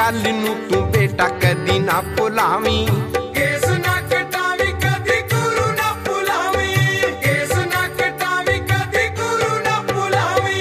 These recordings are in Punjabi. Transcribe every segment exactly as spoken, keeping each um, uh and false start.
गल नूं तू बेटा कदी ना भुलावी। केस ना कटावी कदी गुरु ना भुलावी। केस ना कटावी कदी गुरु ना भुलावी।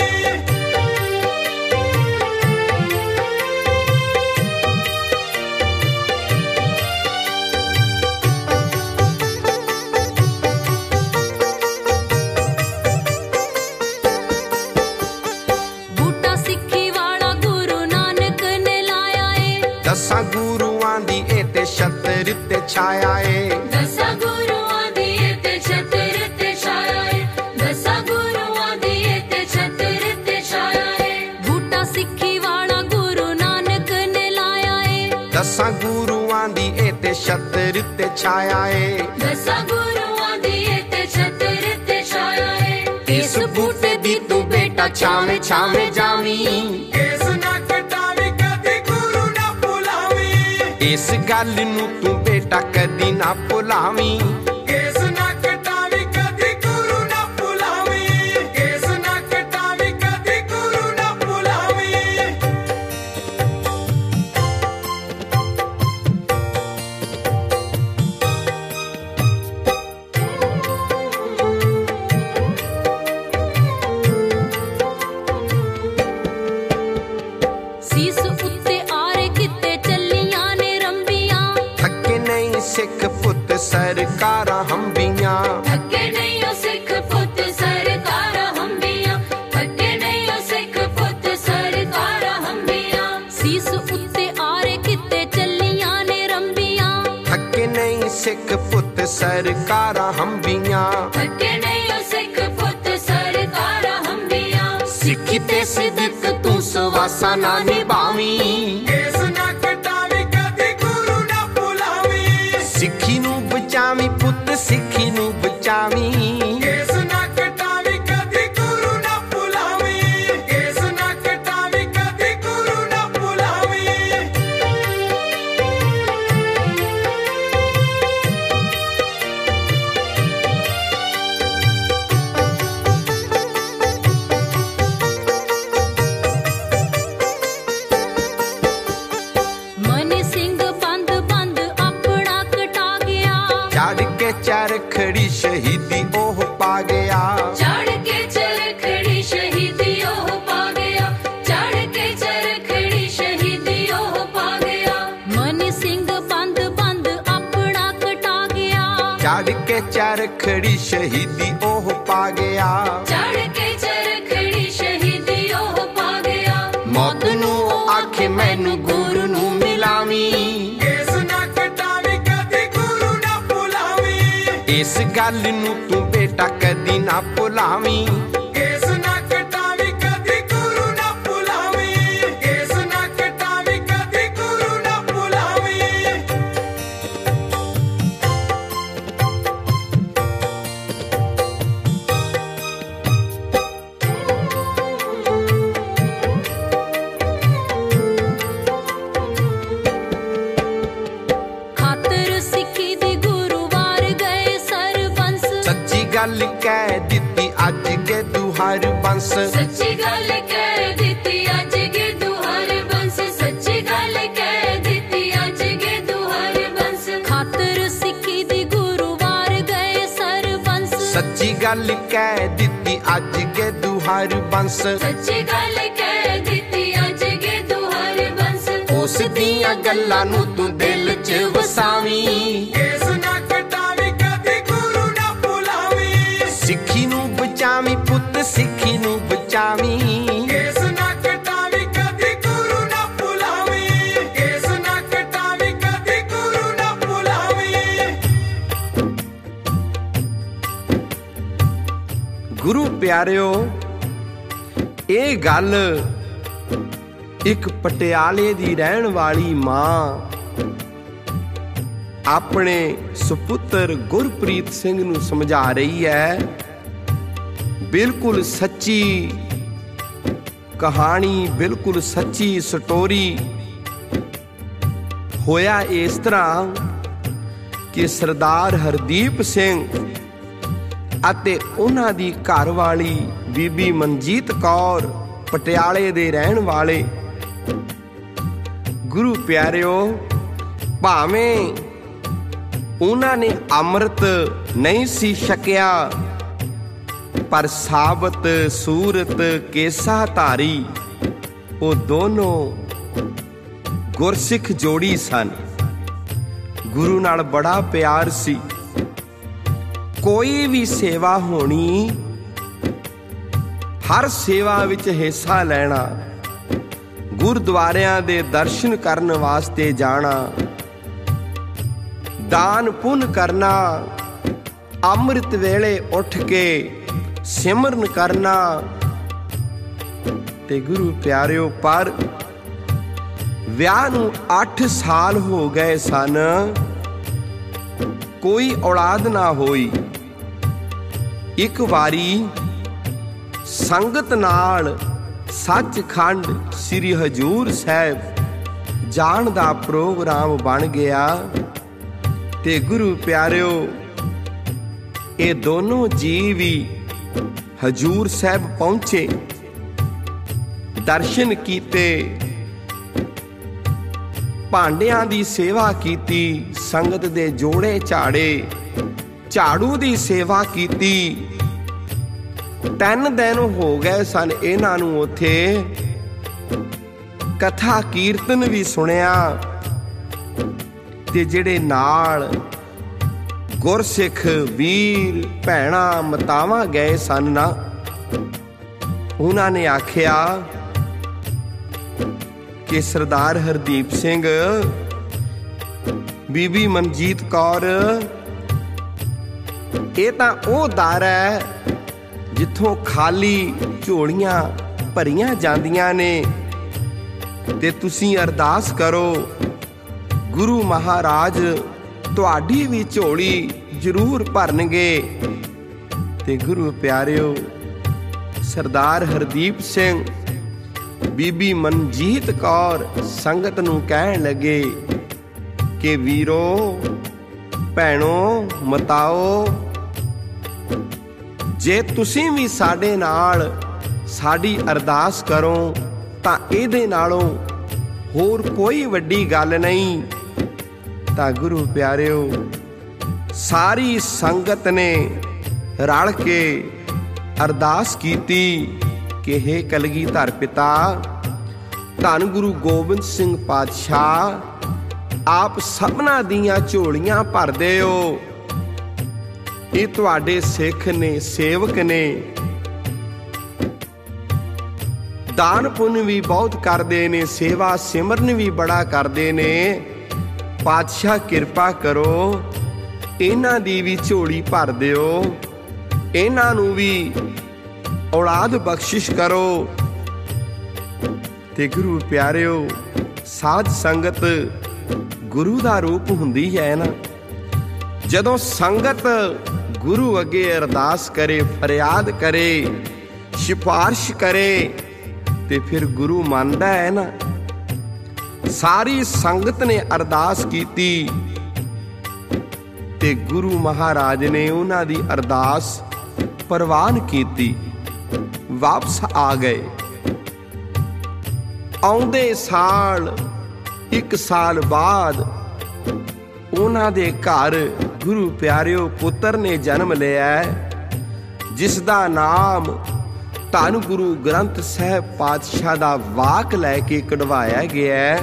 बूटा सिक्खी वाला गुरु नानक ने लाया है। दसां गुरुआं दी ए ते छतर ते छाया ए। दसा गुरुआं दी ए ते छतर ते छाया है। दसा गुरुआं दी ए ते छतर ते छाया है। बूटा सिक्खी वाला गुरु नानक ने लाया है। दसां गुरुआं दी ए ते छतर ते छाया ए। दसा गुरुआं दी ए ते छतर ते छाया है। इस बूटे दी तू बेटा छावे छावे जावी। केस ना कटावी कदी गुरु ना भुलावी। इस गल नूं तू बेटा कदी ना भुलावी। केस ना कटावी कदी गुरु ना भुलावी। केस ना कटावी कदी गुरु ना भुलावी। सीस उत्ते आरे किते चलियां ने रंबियां। थके नहीं सिख पुत सरकारां हंबियां। थके नहीं ओ सिख पुत सरकारां हंबियां। थके नहीं ओ सिख पुत सरकारां हंबियां। सीस उत्ते आरे किते चलियां ने रंबियां। थके नहीं सिख पुत सरकारां हंबियां। थके नहीं ओ सिख पुत सरकारां हंबियां। सिखी ते सिदक तू सवासा ना निभावी। केस ना कटावी कदी गुरु ना भुलावी। सिखी नू बचावी पुत सिखी नू बचावी। केस ना कटावी कदी गुरु ना भुलावी। केस ना कटावी कदी गुरु ना भुलावी। मनी सिंह बंद बंद अपना कटा गया। चढ़ के चरखड़ी शहीदी ओह पा गया। चढ़ के चरखड़ी शहीदी ओह पा गया। चढ़ के चरखड़ी शहीदी ओह पा गया। मनी सिंह बंद बंद अपना कटा गया। चढ़ के चरखड़ी शहीदी ओह पा गया। चढ़ के चरखड़ी शहीदी ओह पा गया। मौत नू आखे मैनू गुरु नू मिलावी। केस ना कटावी कदी गुरु ना भुलावी। इस गल नू तू बेटा कदी ना भुलावी। केस ना कटावी कदी गुरु ना भुलावी। केस ना कटावी कदी गुरु ना भुलावी। खातर सिक्खी दी गुरुवार गए सरबंस। सच्ची गल कह दित्ती अज के दुहर बंस। सच्ची गल कह दित्ती अज के दुहर बंस। सच्ची गल कह दित्ती अज के दुहर बंस। खातर सिक्खी दी गुरुवार गए सरबंस। सच्ची गल कह दित्ती अज के दुहर बंस। सच्ची गल कह दित्ती अज के दुहर बंस। उस दियां गल्लां नू तू दिल च वसावी। केस ना कटावी कदी गुरु ना भुलावी। सिखी नू बचावी पुत सिखी नू बचावी। केस ना कटावी कदी गुरु ना भुलावी। केस ना कटावी कदी गुरु ना भुलावी। गुरु प्यारिओ ਇਹ ਗੱਲ ਇੱਕ ਪਟਿਆਲੇ ਦੀ ਰਹਿਣ ਵਾਲੀ ਮਾਂ ਆਪਣੇ ਸੁਪੁੱਤਰ ਗੁਰਪ੍ਰੀਤ ਸਿੰਘ ਨੂੰ ਸਮਝਾ ਰਹੀ ਹੈ। ਬਿਲਕੁਲ ਸੱਚੀ ਕਹਾਣੀ, ਬਿਲਕੁਲ ਸੱਚੀ ਸਟੋਰੀ। ਹੋਇਆ ਇਸ ਤਰ੍ਹਾਂ ਕਿ ਸਰਦਾਰ ਹਰਦੀਪ ਸਿੰਘ ਅਤੇ ਉਹਨਾਂ ਦੀ ਘਰਵਾਲੀ ਬੀਬੀ ਮਨਜੀਤ ਕੌਰ ਪਟਿਆਲੇ ਦੇ ਰਹਿਣ ਵਾਲੇ ਗੁਰੂ ਪਿਆਰਿਓ, ਭਾਵੇਂ ਉਹਨਾਂ ਨੇ ਅੰਮ੍ਰਿਤ ਨਹੀਂ ਸੀ ਛਕਿਆ, ਪਰ ਸਾਬਤ ਸੂਰਤ ਕੇਸਾ ਧਾਰੀ ਉਹ ਦੋਨੋਂ ਗੁਰਸਿੱਖ ਜੋੜੀ ਸਨ। ਗੁਰੂ ਨਾਲ ਬੜਾ ਪਿਆਰ ਸੀ। ਕੋਈ ਵੀ ਸੇਵਾ ਹੋਣੀ, ਹਰ ਸੇਵਾ ਵਿੱਚ ਹਿੱਸਾ ਲੈਣਾ, ਗੁਰਦੁਆਰਿਆਂ ਦੇ ਦਰਸ਼ਨ ਕਰਨ ਵਾਸਤੇ ਜਾਣਾ, ਦਾਨ ਪੁੰਨ ਕਰਨਾ, ਅੰਮ੍ਰਿਤ ਵੇਲੇ ਉੱਠ ਕੇ ਸਿਮਰਨ ਕਰਨਾ। ਤੇ ਗੁਰੂ ਪਿਆਰਿਓ, ਪਰ ਵਿਆਹ ਨੂੰ ਅੱਠ ਸਾਲ ਹੋ ਗਏ ਸਨ, ਕੋਈ ਔਲਾਦ ਨਾ ਹੋਈ। ਇੱਕ ਵਾਰੀ ਸੰਗਤ ਨਾਲ ਸੱਚਖੰਡ ਸ੍ਰੀ ਹਜੂਰ ਸਾਹਿਬ ਜਾਣ ਦਾ ਪ੍ਰੋਗਰਾਮ ਬਣ ਗਿਆ। ਤੇ ਗੁਰੂ ਪਿਆਰਿਓ, ਇਹ ਦੋਨੋਂ ਜੀ ਵੀ ਹਜੂਰ ਸਾਹਿਬ ਪਹੁੰਚੇ, ਦਰਸ਼ਨ ਕੀਤੇ, ਭਾਂਡਿਆਂ ਦੀ ਸੇਵਾ ਕੀਤੀ, ਸੰਗਤ ਦੇ ਜੋੜੇ ਝਾੜੇ, ਝਾੜੂ ਦੀ ਸੇਵਾ ਕੀਤੀ। ਤਿੰਨ ਦਿਨ ਹੋ ਗਏ ਸਨ ਇਹਨਾਂ ਨੂੰ ਉੱਥੇ। ਕਥਾ ਕੀਰਤਨ ਵੀ ਸੁਣਿਆ, ਤੇ ਜਿਹੜੇ ਨਾਲ ਗੁਰਸਿੱਖ ਵੀਰ ਭੈਣਾਂ ਮਾਤਾਵਾਂ ਗਏ ਸਨ ਨਾ, ਉਹਨਾਂ ਨੇ ਆਖਿਆ ਕਿ ਸਰਦਾਰ ਹਰਦੀਪ ਸਿੰਘ, ਬੀਬੀ ਮਨਜੀਤ ਕੌਰ, ਇਹ ਤਾਂ ਉਹ ਦਰ ਹੈ ਜਿੱਥੋਂ ਖਾਲੀ ਝੋਲੀਆਂ ਭਰੀਆਂ ਜਾਂਦੀਆਂ ਨੇ, ਤੇ ਤੁਸੀਂ ਅਰਦਾਸ ਕਰੋ, ਗੁਰੂ ਮਹਾਰਾਜ ਤੁਹਾਡੀ ਵੀ ਝੋਲੀ ਜ਼ਰੂਰ ਭਰਨਗੇ। ਤੇ ਗੁਰੂ ਪਿਆਰਿਓ, ਸਰਦਾਰ ਹਰਦੀਪ ਸਿੰਘ, ਬੀਬੀ ਮਨਜੀਤ ਕੌਰ ਸੰਗਤ ਨੂੰ ਕਹਿਣ ਲੱਗੇ ਕਿ ਵੀਰੋ, ਭੈਣੋ, ਮਤਾਓ, ਜੇ ਤੁਸੀਂ ਵੀ ਸਾਡੇ ਨਾਲ ਸਾਡੀ ਅਰਦਾਸ ਕਰੋ ਤਾਂ ਇਹਦੇ ਨਾਲੋਂ ਹੋਰ ਕੋਈ ਵੱਡੀ ਗੱਲ ਨਹੀਂ। ਤਾਂ ਗੁਰੂ ਪਿਆਰਿਓ, ਸਾਰੀ ਸੰਗਤ ਨੇ ਰਲ ਕੇ ਅਰਦਾਸ ਕੀਤੀ ਕਿ ਹੇ ਕਲਗੀਧਰ ਪਿਤਾ, ਧੰਨ ਗੁਰੂ ਗੋਬਿੰਦ ਸਿੰਘ ਪਾਤਸ਼ਾਹ, ਆਪ ਸਭਨਾਂ ਦੀਆਂ ਝੋਲੀਆਂ ਭਰਦੇ ਹੋ। ਇਹ ਤੁਹਾਡੇ ਸਿੱਖ ਨੇ, ਸੇਵਕ ਨੇ, ਦਾਨ ਪੁੰਨ ਵੀ ਬਹੁਤ ਕਰਦੇ ਨੇ, ਸੇਵਾ ਸਿਮਰਨ ਵੀ ਬੜਾ ਕਰਦੇ ਨੇ। ਪਾਤਸ਼ਾਹ ਕਿਰਪਾ ਕਰੋ, ਇਹਨਾਂ ਦੀ ਵੀ ਝੋਲੀ ਭਰ ਦਿਓ, ਇਹਨਾਂ ਨੂੰ ਵੀ ਔਲਾਦ ਬਖਸ਼ਿਸ਼ ਕਰੋ। ਤੇ ਗੁਰੂ ਪਿਆਰਿਓ, ਸਾਧ ਸੰਗਤ ਗੁਰੂ ਦਾ ਰੂਪ ਹੁੰਦੀ ਹੈ ਨਾ। ਜਦੋਂ ਸੰਗਤ ਗੁਰੂ ਅੱਗੇ ਅਰਦਾਸ ਕਰੇ, ਫਰਿਆਦ ਕਰੇ, ਸਿਫਾਰਿਸ਼ ਕਰੇ, ਤੇ ਫਿਰ ਗੁਰੂ ਮੰਨਦਾ ਹੈ ਨਾ। ਸਾਰੀ ਸੰਗਤ ਨੇ ਅਰਦਾਸ ਕੀਤੀ ਤੇ ਗੁਰੂ ਮਹਾਰਾਜ ਨੇ ਉਹਨਾਂ ਦੀ ਅਰਦਾਸ ਪ੍ਰਵਾਨ ਕੀਤੀ, ਵਾਪਸ ਆ ਗਏ। ਆਉਂਦੇ ਸਾਲ, ਇੱਕ ਸਾਲ ਬਾਅਦ, ਉਹਨਾਂ ਦੇ ਘਰ ਗੁਰੂ ਪਿਆਰਿਓ ਪੁੱਤਰ ਨੇ ਜਨਮ ਲਿਆ, ਜਿਸ ਦਾ ਨਾਮ ਧੰਨ ਗੁਰੂ ਗ੍ਰੰਥ ਸਾਹਿਬ ਪਾਤਸ਼ਾਹ ਦਾ ਵਾਕ ਲੈ ਕੇ ਕਢਵਾਇਆ ਗਿਆ।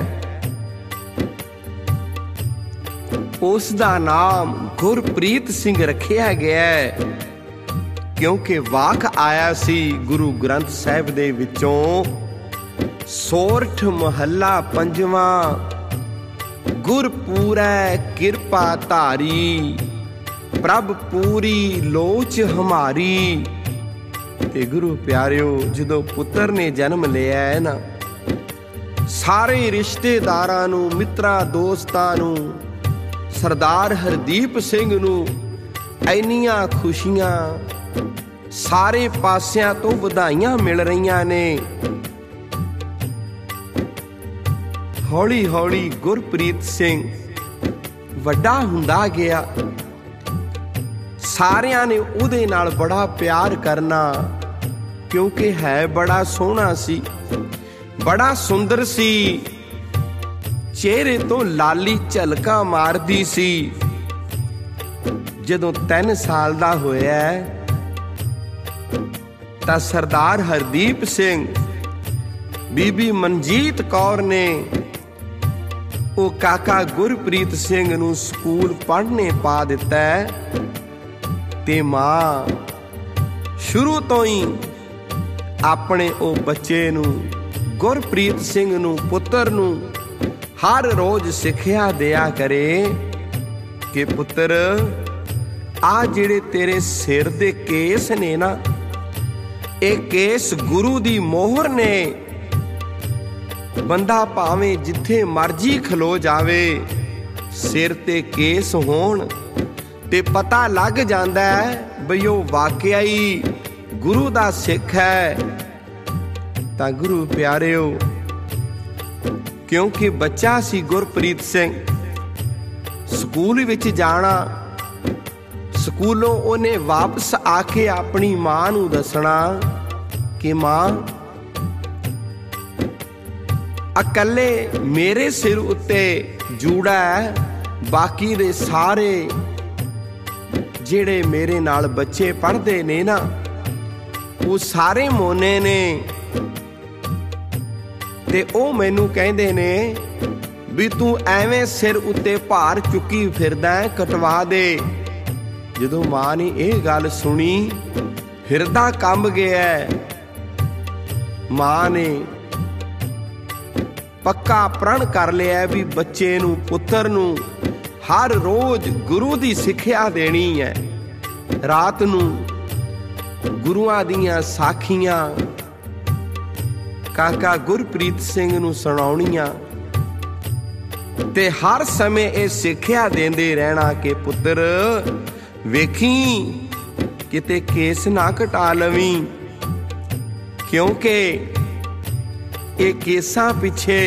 ਉਸ ਦਾ ਨਾਮ ਗੁਰਪ੍ਰੀਤ ਸਿੰਘ ਰੱਖਿਆ ਗਿਆ, ਕਿਉਂਕਿ ਵਾਕ ਆਇਆ ਸੀ ਗੁਰੂ ਗ੍ਰੰਥ ਸਾਹਿਬ ਦੇ ਵਿੱਚੋਂ, ਸੋਰਠ ਮਹੱਲਾ ਪੰਜਵਾਂ, ਗੁਰ ਪੂਰੈ ਕਿਰਪਾ ਧਾਰੀ, ਪ੍ਰਭ ਪੂਰੀ ਲੋਚ ਹਮਾਰੀ। ਤੇ ਗੁਰੂ ਪਿਆਰਿਓ, ਜਦੋਂ ਪੁੱਤਰ ਨੇ ਜਨਮ ਲਿਆ ਹੈ ਨਾ, ਸਾਰੇ ਰਿਸ਼ਤੇਦਾਰਾਂ ਨੂੰ, ਮਿੱਤਰਾਂ ਦੋਸਤਾਂ ਨੂੰ, ਸਰਦਾਰ ਹਰਦੀਪ ਸਿੰਘ ਨੂੰ ਇੰਨੀਆਂ ਖੁਸ਼ੀਆਂ, ਸਾਰੇ ਪਾਸਿਆਂ ਤੋਂ ਵਧਾਈਆਂ ਮਿਲ ਰਹੀਆਂ ਨੇ। ਹੌਲੀ ਹੌਲੀ ਗੁਰਪ੍ਰੀਤ ਸਿੰਘ ਵੱਡਾ ਹੁੰਦਾ ਗਿਆ। ਸਾਰਿਆਂ ਨੇ ਉਹਦੇ ਨਾਲ ਬੜਾ ਪਿਆਰ ਕਰਨਾ, ਕਿਉਂਕਿ ਹੈ ਬੜਾ ਸੋਹਣਾ ਸੀ, ਬੜਾ ਸੁੰਦਰ ਸੀ। ਚਿਹਰੇ ਤੋਂ ਲਾਲੀ ਝਲਕਾਂ ਮਾਰਦੀ ਸੀ। ਜਦੋਂ ਤਿੰਨ ਸਾਲ ਦਾ ਹੋਇਆ ਤਾਂ ਸਰਦਾਰ ਹਰਦੀਪ ਸਿੰਘ, ਬੀਬੀ ਮਨਜੀਤ ਕੌਰ ਨੇ ਉਹ ਕਾਕਾ ਗੁਰਪ੍ਰੀਤ ਸਿੰਘ ਨੂੰ ਸਕੂਲ ਪੜ੍ਹਨੇ ਪਾ ਦਿੱਤਾ ਤੇ ਮਾਂ ਸ਼ੁਰੂ ਤੋਂ ਹੀ ਆਪਣੇ ਉਹ ਬੱਚੇ ਨੂੰ, ਗੁਰਪ੍ਰੀਤ ਸਿੰਘ ਨੂੰ, ਪੁੱਤਰ ਨੂੰ ਹਰ ਰੋਜ਼ ਸਿੱਖਿਆ ਦਿਆ ਕਰੇ ਕਿ ਪੁੱਤਰ ਆ ਜਿਹੜੇ ਤੇਰੇ ਸਿਰ ਦੇ ਕੇਸ ਨੇ ਨਾ, ਇਹ ਕੇਸ ਗੁਰੂ ਦੀ ਮੋਹਰ ਨੇ। ਬੰਦਾ ਭਾਵੇਂ ਜਿੱਥੇ ਮਰਜੀ ਖਲੋ ਜਾਵੇ, ਸਿਰ ਤੇ ਕੇਸ ਹੋਣ ਤੇ ਪਤਾ ਲੱਗ ਜਾਂਦਾ ਹੈ ਬਈ ਉਹ ਵਾਕਿਆ ਹੀ ਗੁਰੂ ਦਾ ਸਿੱਖ ਹੈ। ਤਾਂ ਗੁਰੂ ਪਿਆਰਿਓ, ਕਿਉਂਕਿ ਬੱਚਾ ਸੀ ਗੁਰਪ੍ਰੀਤ ਸਿੰਘ, ਸਕੂਲ ਵਿੱਚ ਜਾਣਾ, ਸਕੂਲੋਂ ਉਹਨੇ ਵਾਪਸ ਆ ਕੇ ਆਪਣੀ ਮਾਂ ਨੂੰ ਦੱਸਣਾ ਕਿ ਮਾਂ, ਇਕੱਲੇ ਮੇਰੇ ਸਿਰ ਉੱਤੇ ਜੂੜਾ ਹੈ, ਬਾਕੀ ਦੇ ਸਾਰੇ ਜਿਹੜੇ ਮੇਰੇ ਨਾਲ ਬੱਚੇ ਪੜ੍ਹਦੇ ਨੇ ਨਾ, ਉਹ ਸਾਰੇ ਮੋਨੇ ਨੇ ਤੇ ਉਹ ਮੈਨੂੰ ਕਹਿੰਦੇ ਨੇ ਵੀ ਤੂੰ ਐਵੇਂ ਸਿਰ ਉੱਤੇ ਭਾਰ ਚੁੱਕੀ ਫਿਰਦਾ, ਕਟਵਾ ਦੇ। ਜਦੋਂ ਮਾਂ ਨੇ ਇਹ ਗੱਲ ਸੁਣੀ, ਹਿਰਦਾ ਕੰਬ ਗਿਆ। ਮਾਂ ਨੇ ਪੱਕਾ ਪ੍ਰਣ ਕਰ ਲਿਆ ਵੀ ਬੱਚੇ ਨੂੰ, ਪੁੱਤਰ ਨੂੰ ਹਰ ਰੋਜ਼ ਗੁਰੂ ਦੀ ਸਿੱਖਿਆ ਦੇਣੀ ਹੈ। ਰਾਤ ਨੂੰ ਗੁਰੂਆਂ ਦੀਆਂ ਸਾਖੀਆਂ ਕਾਕਾ ਗੁਰਪ੍ਰੀਤ ਸਿੰਘ ਨੂੰ ਸੁਣਾਉਣੀਆਂ ਤੇ ਹਰ ਸਮੇਂ ਇਹ ਸਿੱਖਿਆ ਦਿੰਦੇ ਰਹਿਣਾ ਕਿ ਪੁੱਤਰ ਵੇਖੀ ਕਿਤੇ ਕੇਸ ਨਾ ਕਟਾ ਲਵੀਂ, ਕਿਉਂਕਿ ਇਹ ਕੇਸਾਂ ਪਿੱਛੇ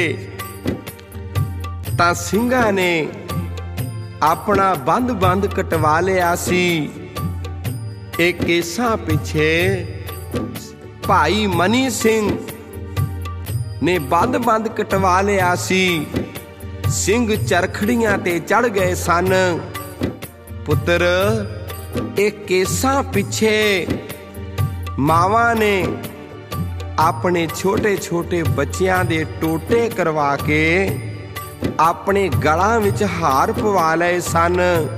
ਤਾਂ ਸਿੰਘਾਂ ਨੇ ਆਪਣਾ ਬੰਦ ਬੰਦ ਕਟਵਾ ਲਿਆ ਸੀ। ਇਹ ਕੇਸਾਂ ਪਿੱਛੇ ਭਾਈ ਮਨੀ ਸਿੰਘ ਨੇ ਬੰਦ ਬੰਦ ਕਟਵਾ ਲਿਆ ਸੀ। ਸਿੰਘ ਚਰਖੜੀਆਂ ਤੇ ਚੜ ਗਏ ਸਨ। ਪੁੱਤਰ ਇਹ ਕੇਸਾਂ ਪਿੱਛੇ ਮਾਵਾਂ ਨੇ ਆਪਣੇ ਛੋਟੇ ਛੋਟੇ ਬੱਚਿਆਂ ਦੇ ਟੋਟੇ ਕਰਵਾ ਕੇ ਆਪਣੇ ਗਲਾਂ ਵਿੱਚ ਹਾਰ ਪਵਾ ਲਏ ਸਨ।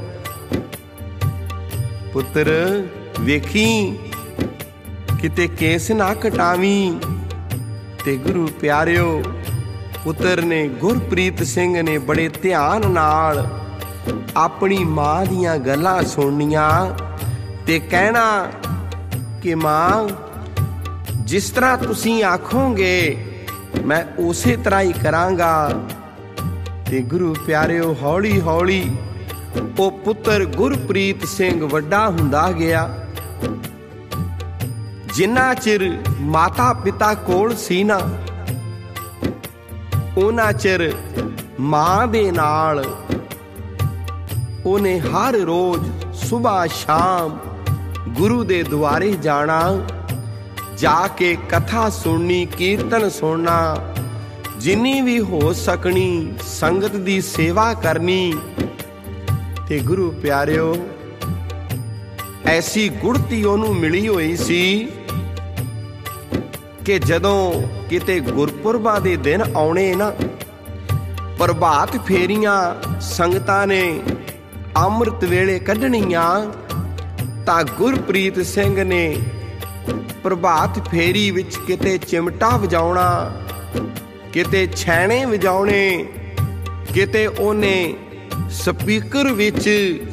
ਪੁੱਤਰ ਵੇਖੀ ਕਿਤੇ ਕੇਸ ਨਾ ਕਟਾਵੀਂ। ਤੇ ਗੁਰੂ ਪਿਆਰਿਓ, ਪੁੱਤਰ ਨੇ, ਗੁਰਪ੍ਰੀਤ ਸਿੰਘ ਨੇ ਬੜੇ ਧਿਆਨ ਨਾਲ ਆਪਣੀ ਮਾਂ ਦੀਆਂ ਗੱਲਾਂ ਸੁਣਨੀਆਂ ਤੇ ਕਹਿਣਾ ਕਿ ਮਾਂ, ਜਿਸ ਤਰ੍ਹਾਂ ਤੁਸੀਂ ਆਖੋਗੇ ਮੈਂ ਉਸੇ ਤਰ੍ਹਾਂ ਹੀ ਕਰਾਂਗਾ। ਤੇ ਗੁਰੂ ਪਿਆਰਿਓ, ਹੌਲੀ ਹੌਲੀ ਉਹ ਪੁੱਤਰ ਗੁਰਪ੍ਰੀਤ ਸਿੰਘ ਵੱਡਾ ਹੁੰਦਾ ਗਿਆ। ਜਿੰਨਾ ਚਿਰ ਮਾਤਾ ਪਿਤਾ ਕੋਲ ਸੀ ਨਾ, ਉਹਨਾਂ ਚਿਰ ਮਾਂ ਦੇ ਨਾਲ ਉਹਨੇ ਹਰ ਰੋਜ਼ ਸੁਬਾਹ ਸ਼ਾਮ ਗੁਰੂ ਦੇ ਦੁਆਰੇ ਜਾਣਾ, ਜਾ ਕੇ ਕਥਾ ਸੁਣਨੀ, ਕੀਰਤਨ ਸੁਣਨਾ, ਜਿੰਨੀ ਵੀ ਹੋ ਸਕਣੀ ਸੰਗਤ ਦੀ ਸੇਵਾ ਕਰਨੀ। ਤੇ ਗੁਰੂ ਪਿਆਰਿਓ, ਐਸੀ ਗੁੜਤੀ ਉਹਨੂੰ ਮਿਲੀ ਹੋਈ ਸੀ ਕਿ ਜਦੋਂ ਕਿਤੇ ਗੁਰਪੁਰਬਾਂ ਦੇ ਦਿਨ ਆਉਣੇ ਨਾ, ਪ੍ਰਭਾਤ ਫੇਰੀਆਂ ਸੰਗਤਾਂ ਨੇ ਅੰਮ੍ਰਿਤ ਵੇਲੇ ਕੱਢਣੀਆਂ, ਤਾਂ ਗੁਰਪ੍ਰੀਤ ਸਿੰਘ ਨੇ ਪ੍ਰਭਾਤ ਫੇਰੀ ਵਿੱਚ ਕਿਤੇ ਚਿਮਟਾ ਵਜਾਉਣਾ, ਕਿਤੇ ਛੈਣੇ ਵਜਾਉਣੇ, ਕਿਤੇ ਉਹਨੇ ਸਪੀਕਰ ਵਿੱਚ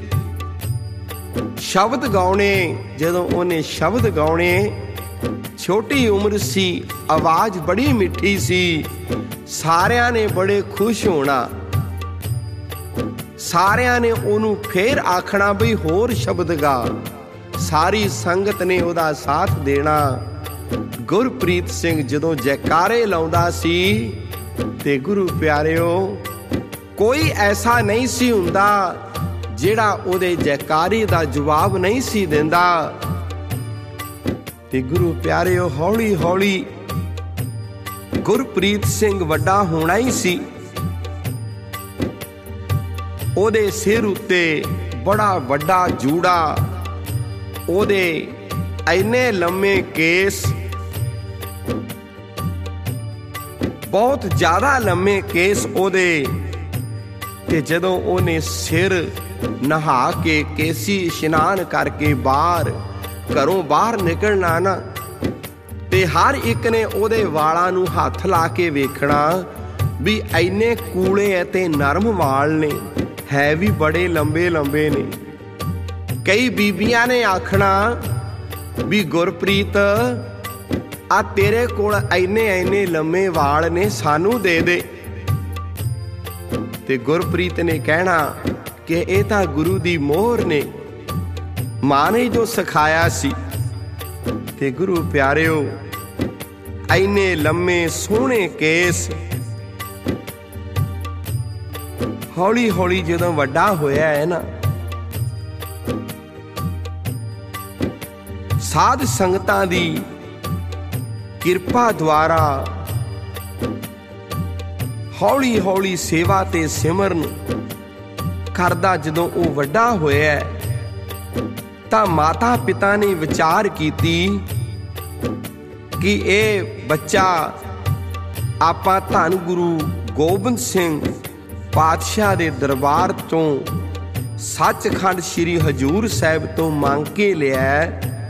ਸ਼ਬਦ ਗਾਉਣੇ। ਜਦੋਂ ਉਹਨੇ ਸ਼ਬਦ ਗਾਉਣੇ, ਛੋਟੀ ਉਮਰ ਸੀ, ਆਵਾਜ਼ ਬੜੀ ਮਿੱਠੀ ਸੀ, ਸਾਰਿਆਂ ਨੇ ਬੜੇ ਖੁਸ਼ ਹੋਣਾ। ਸਾਰਿਆਂ ਨੇ ਉਹਨੂੰ ਫੇਰ ਆਖਣਾ ਬਈ ਹੋਰ ਸ਼ਬਦ ਗਾ। ਸਾਰੀ ਸੰਗਤ ਨੇ ਉਹਦਾ ਸਾਥ ਦੇਣਾ। ਗੁਰਪ੍ਰੀਤ ਸਿੰਘ ਜਦੋਂ ਜੈਕਾਰੇ ਲਾਉਂਦਾ ਸੀ ਤੇ ਗੁਰੂ ਪਿਆਰਿਓ, ਕੋਈ ਐਸਾ ਨਹੀਂ ਸੀ ਹੁੰਦਾ ਜਿਹੜਾ ਉਹਦੇ ਜੈਕਾਰੇ ਦਾ ਜਵਾਬ ਨਹੀਂ ਸੀ ਦਿੰਦਾ। ਤੇ ਗੁਰੂ ਪਿਆਰਿਓ, ਹੌਲੀ ਹੌਲੀ ਗੁਰਪ੍ਰੀਤ ਸਿੰਘ ਵੱਡਾ ਹੋਣਾ ਹੀ ਸੀ। ਉਹਦੇ ਸਿਰ ਉੱਤੇ ਬੜਾ ਵੱਡਾ ਜੂੜਾ, ਉਹਦੇ ਇੰਨੇ ਲੰਮੇ ਕੇਸ, ਬਹੁਤ ਜ਼ਿਆਦਾ ਲੰਮੇ ਕੇਸ ਉਹਦੇ। ਤੇ ਜਦੋਂ ਉਹਨੇ ਸਿਰ ਨਹਾ ਕੇ ਕੇਸੀ ਇਸ਼ਨਾਨ ਕਰਕੇ ਬਾਹਰ ਘਰੋਂ ਬਾਹਰ ਨਿਕਲਣਾ ਨਾ, ਤੇ ਹਰ ਇੱਕ ਨੇ ਉਹਦੇ ਵਾਲਾਂ ਨੂੰ ਹੱਥ ਲਾ ਕੇ ਵੇਖਣਾ ਵੀ ਇੰਨੇ ਕੂਲੇ ਅਤੇ ਨਰਮ ਵਾਲ ਨੇ, ਹੈ ਵੀ ਬੜੇ ਲੰਬੇ ਲੰਬੇ ਨੇ। ਕਈ ਬੀਬੀਆਂ ਨੇ ਆਖਣਾ ਵੀ ਗੁਰਪ੍ਰੀਤ ਆ ਤੇਰੇ ਕੋਲ ਇੰਨੇ ਇੰਨੇ ਲੰਮੇ ਵਾਲ ਨੇ, ਸਾਨੂੰ ਦੇ ਦੇ। ਤੇ ਗੁਰਪ੍ਰੀਤ ਨੇ ਕਹਿਣਾ ਕਿ ਇਹ ਤਾਂ ਗੁਰੂ ਦੀ ਮੋਹਰ ਨੇ, ਮਾਂ ਨੇ ਜੋ ਸਿਖਾਇਆ ਸੀ। ਤੇ ਗੁਰੂ ਪਿਆਰਿਓ, ਇੰਨੇ ਲੰਮੇ ਸੋਹਣੇ ਕੇਸ ਹੌਲੀ ਹੌਲੀ ਜਦੋਂ ਵੱਡਾ ਹੋਇਆ ਹੈ ਨਾ, ਸਾਧ ਸੰਗਤਾਂ ਦੀ ਕਿਰਪਾ ਦੁਆਰਾ ਹੌਲੀ ਹੌਲੀ ਸੇਵਾ ਤੇ ਸਿਮਰਨ ਕਰਦਾ ਜਦੋਂ ਉਹ ਵੱਡਾ ਹੋਇਆ, ਤਾਂ ਮਾਤਾ ਪਿਤਾ ਨੇ ਵਿਚਾਰ ਕੀਤੀ ਕਿ ਇਹ ਬੱਚਾ ਆਪਾਂ ਧੰਨ ਗੁਰੂ ਗੋਬਿੰਦ ਸਿੰਘ ਪਾਤਸ਼ਾਹ ਦੇ ਦਰਬਾਰ ਤੋਂ ਸੱਚਖੰਡ ਸ੍ਰੀ ਹਜੂਰ ਸਾਹਿਬ ਤੋਂ ਮੰਗ ਕੇ ਲਿਆ,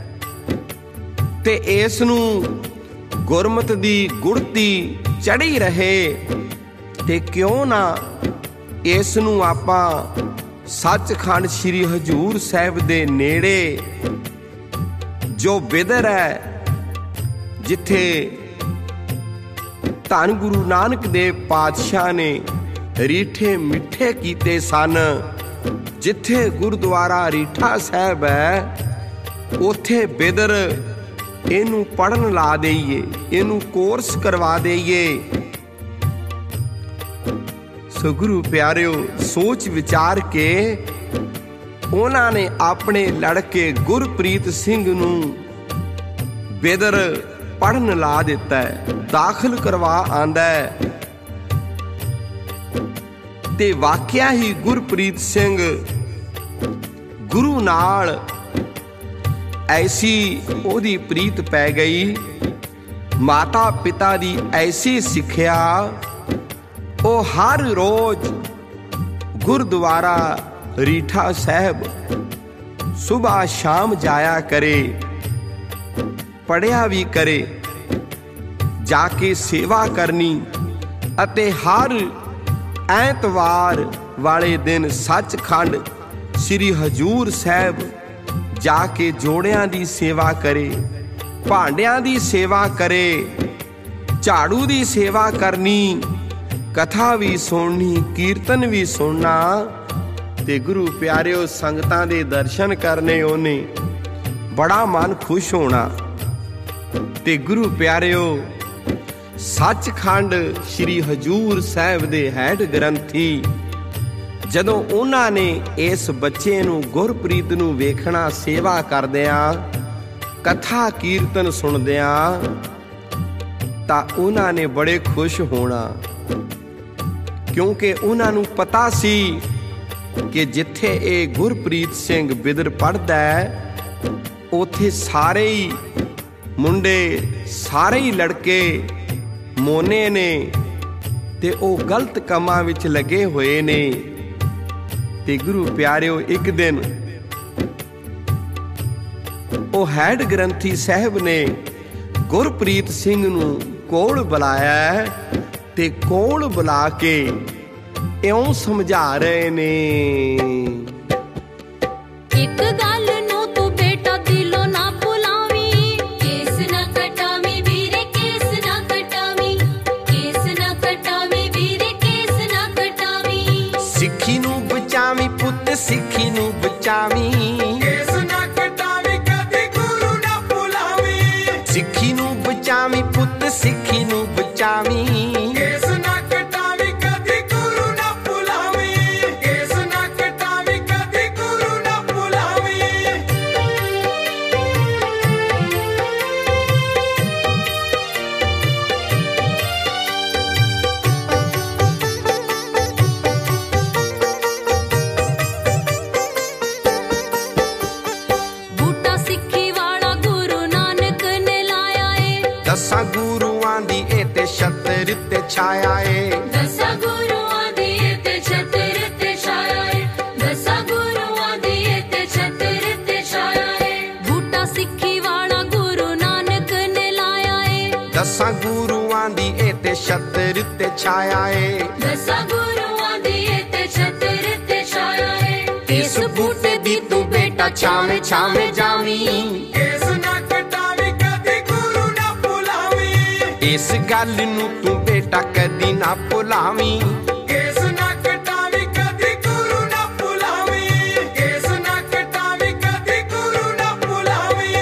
ਤੇ ਇਸ ਨੂੰ ਗੁਰਮਤਿ ਦੀ ਗੁੜਤੀ ਚੜ੍ਹੀ ਰਹੇ। ਤੇ ਕਿਉਂ ਨਾ ਇਸ ਨੂੰ ਆਪਾਂ ਸੱਚਖੰਡ ਸ੍ਰੀ ਹਜੂਰ ਸਾਹਿਬ ਦੇ ਨੇੜੇ ਜੋ ਬਿਦਰ ਹੈ, ਜਿੱਥੇ ਧੰਨ ਗੁਰੂ ਨਾਨਕ ਦੇਵ ਪਾਤਸ਼ਾਹ ਨੇ ਰੀਠੇ ਮਿੱਠੇ ਕੀਤੇ ਸਨ, ਜਿੱਥੇ ਗੁਰਦੁਆਰਾ ਰੀਠਾ ਸਾਹਿਬ ਹੈ, ਉੱਥੇ ਬਿਦਰ ਇਹਨੂੰ ਪੜਨ ਲਾ ਦੇਈਏ, ਇਹਨੂੰ ਕੋਰਸ ਕਰਵਾ ਦੇਈਏ। ਸੋ ਗੁਰੂ ਪਿਆਰਿਓ, ਸੋਚ ਵਿਚਾਰ ਕੇ ਉਹਨਾਂ ਨੇ ਆਪਣੇ ਲੜਕੇ ਗੁਰਪ੍ਰੀਤ ਸਿੰਘ ਨੂੰ ਬਿਦਰ ਪੜਨ ਲਾ ਦਿੱਤਾ, ਦਾਖਲ ਕਰਵਾ ਆਂਦਾ। ਤੇ ਵਾਕਿਆ ਹੀ ਗੁਰਪ੍ਰੀਤ ਸਿੰਘ ਗੁਰੂ ਨਾਲ ਐਸੀ ਉਹਦੀ ਪ੍ਰੀਤ ਪੈ ਗਈ, ਮਾਤਾ ਪਿਤਾ ਦੀ ਐਸੀ ਸਿੱਖਿਆ, ਉਹ ਹਰ ਰੋਜ਼ ਗੁਰਦੁਆਰਾ ਰੀਠਾ ਸਾਹਿਬ ਸੁਬਾਹ ਸ਼ਾਮ ਜਾਇਆ ਕਰੇ, ਪੜਿਆ ਵੀ ਕਰੇ, ਜਾ ਕੇ ਸੇਵਾ ਕਰਨੀ, ਅਤੇ ਹਰ ਐਤਵਾਰ ਵਾਲੇ ਦਿਨ ਸੱਚਖੰਡ ਸ੍ਰੀ ਹਜੂਰ ਸਾਹਿਬ ਜਾ ਕੇ ਜੋੜਿਆਂ ਦੀ ਸੇਵਾ ਕਰੇ, ਭਾਂਡਿਆਂ ਦੀ ਸੇਵਾ ਕਰੇ, ਝਾੜੂ ਦੀ ਸੇਵਾ ਕਰਨੀ, ਕਥਾ ਵੀ ਸੁਣਨੀ, ਕੀਰਤਨ ਵੀ ਸੁਣਨਾ। ਤੇ ਗੁਰੂ ਪਿਆਰਿਓ, ਸੰਗਤਾਂ ਦੇ ਦਰਸ਼ਨ ਕਰਨੇ ਉਹਨੇ, ਬੜਾ ਮਨ ਖੁਸ਼ ਹੋਣਾ। ਤੇ ਗੁਰੂ ਪਿਆਰਿਓ, ਸੱਚਖੰਡ ਸ੍ਰੀ ਹਜੂਰ ਸਾਹਿਬ ਦੇ ਹੈਡ ਗ੍ਰੰਥੀ ਜਦੋਂ ਉਹਨਾਂ ਨੇ ਇਸ ਬੱਚੇ ਨੂੰ ਗੁਰਪ੍ਰੀਤ ਨੂੰ ਵੇਖਣਾ, ਸੇਵਾ ਕਰਦਿਆਂ, ਕਥਾ ਕੀਰਤਨ ਸੁਣਦਿਆਂ, ਤਾਂ ਉਹਨਾਂ ਨੇ ਬੜੇ ਖੁਸ਼ ਹੋਣਾ, ਕਿਉਂਕਿ ਉਹਨਾਂ ਨੂੰ ਪਤਾ ਸੀ ਕਿ ਜਿੱਥੇ ਇਹ ਗੁਰਪ੍ਰੀਤ ਸਿੰਘ ਬਿਦਰ ਪੜ੍ਹਦਾ ਹੈ, ਉੱਥੇ ਸਾਰੇ ਹੀ ਮੁੰਡੇ, ਸਾਰੇ ਹੀ ਲੜਕੇ ਮੋਨੇ ਨੇ, ਤੇ ਉਹ ਗਲਤ ਕੰਮਾਂ ਵਿੱਚ ਲੱਗੇ ਹੋਏ ਨੇ। ਤੇ ਗੁਰੂ ਪਿਆਰਿਓ, ਇੱਕ ਦਿਨ ਉਹ ਹੈਡ ਗ੍ਰੰਥੀ ਸਾਹਿਬ ਨੇ ਗੁਰਪ੍ਰੀਤ ਸਿੰਘ ਨੂੰ ਕੋਲ ਬੁਲਾਇਆ, ਤੇ ਕੋਲ ਬੁਲਾ ਕੇ ਇਉਂ ਸਮਝਾ ਰਹੇ ਨੇ, ਇੱਕ ਗੱਲ ਨੂੰ ਤੂੰ ਬੇਟਾ ਦਿਲੋਂ ਨਾ ਭੁਲਾਵੀਂ, ਕੇਸ ਨਾ ਕਟਾਵੀਂ ਵੀਰੇ, ਕੇਸ ਨਾ ਕਟਾਵੀਂ, ਕੇਸ ਨਾ ਕਟਾਵੀਂ ਵੀਰੇ, ਕੇਸ ਨਾ ਕਟਾਵੀਂ। ਸਿੱਖੀ ਨੂੰ ਬਚਾਵੀਂ ਪੁੱਤ, ਸਿੱਖੀ ਨੂੰ ਬਚਾਵੀਂ, ਕੇਸ ਨਾ ਕਟਾਵੀਂ ਕਦੀ ਗੁਰੂ ਨਾ ਭੁਲਾਵੀਂ, ਸਿੱਖੀ ਨੂੰ ਬਚਾਵੀਂ ਪੁੱਤ, ਸਿੱਖੀ ਨੂੰ ਬਚਾਵੀਂ। ਕੇਸ ਨਾ ਕਟਾਵੀਂ ਕਦੀ ਗੁਰੂ ਨਾ ਭੁਲਾਵੀਂ, ਕੇਸ ਨਾ ਕਟਾਵੀਂ ਕਦੀ ਗੁਰੂ ਨਾ ਭੁਲਾਵੀਂ। ਦਸਾਂ ਗੁਰੂਆਂ ਦੀ ਇਹ ਤੇ ਛਤਰ ਤੇ ਛਾਇਆ ਏ ਦਸਾਂ ਗੁਰੂਆਂ ਦੀ ਇਹ ਤੇ ਛਤਰ ਤੇ ਛਾਇਆ ਏ ਦਸਾਂ ਗੁਰੂਆਂ ਦੀ ਇਹ ਤੇ ਛਤਰ ਤੇ ਛਾਇਆ ਏ ਬੂਟਾ ਸਿੱਖੀ ਵਾਲਾ ਗੁਰੂ ਨਾਨਕ ਨੇ ਲਾਇਆ ਏ ਦਸਾਂ ਗੁਰੂਆਂ ਦੀ ਇਹ ਤੇ ਛਤਰ ਤੇ ਛਾਇਆ ਏ ਦਸਾਂ ਗੁਰੂਆਂ ਦੀ ਇਹ ਤੇ ਛਤਰ ਤੇ ਛਾਇਆ ਏ ਇਸ ਬੂਟੇ ਦੀ ਤੂੰ ਬੇਟਾ ਛਾਵੇਂ ਛਾਵੇਂ ਜਾਵੀਂ ਕੇਸ ਨਾ ਕਟਾਵੀਂ ਕਦੀ ਗੁਰੂ ਨਾ ਭੁਲਾਵੀਂ ਇਸ ਗੱਲ ਨੂੰ ਤੂੰ ਬੇਟਾ ਕਦੀ ਨਾ ਭੁਲਾਵੀਂ ਕੇਸ ਨਾ ਕਟਾਵੀਂ ਕਦੀ ਗੁਰੂ ਨਾ ਭੁਲਾਵੀਂ ਕੇਸ ਨਾ ਕਟਾਵੀਂ ਕਦੀ ਗੁਰੂ ਨਾ ਭੁਲਾਵੀਂ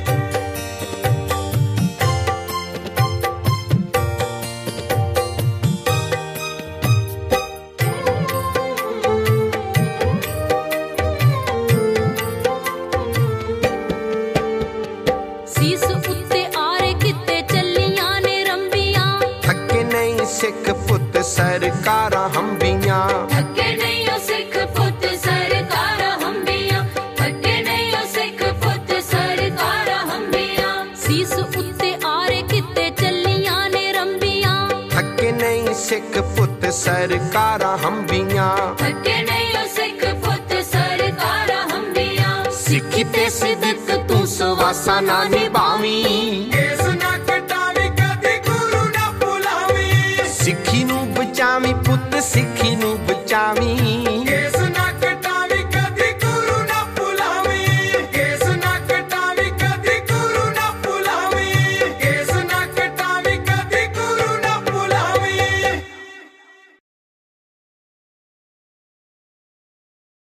ਸੀਸ ਉੱਤੇ ਆਰੇ ਕਿਤੇ ਚੱਲੀਆਂ ਨੇ ਰੰਬੀਆਂ ਥੱਕੇ ਨਹੀਂ ਸਿੱਖ ਪੁੱਤ ਸਰਕਾਰਾਂ ਹੰਬੀਆਂ ਥੱਕੇ ਨਹੀਂ ਉਹ ਸਿੱਖ ਪੁੱਤ ਸਰਕਾਰਾਂ ਹੰਬੀਆਂ ਥੱਕੇ ਨਹੀਂ ਉਹ ਸਿੱਖ ਪੁੱਤ ਸਰਕਾਰਾਂ ਹੰਬੀਆਂ ਸੀਸ ਉੱਤੇ ਆਰੇ ਕਿਤੇ ਚੱਲੀਆਂ ਨੇ ਰੰਬੀਆਂ ਥੱਕੇ ਨਹੀਂ ਸਿੱਖ ਪੁੱਤ ਸਰਕਾਰਾਂ ਹੰਬੀਆਂ ਥੱਕੇ ਨਹੀਂ ਉਹ ਸਿੱਖ ਪੁੱਤ ਸਰਕਾਰਾਂ ਹੰਬੀਆਂ ਸਿੱਖੀ ਤੇ ਸਿਦਕ ਤੂੰ ਸਵਾਸਾਂ ਨਾ ਨਿਭਾਵੀਂ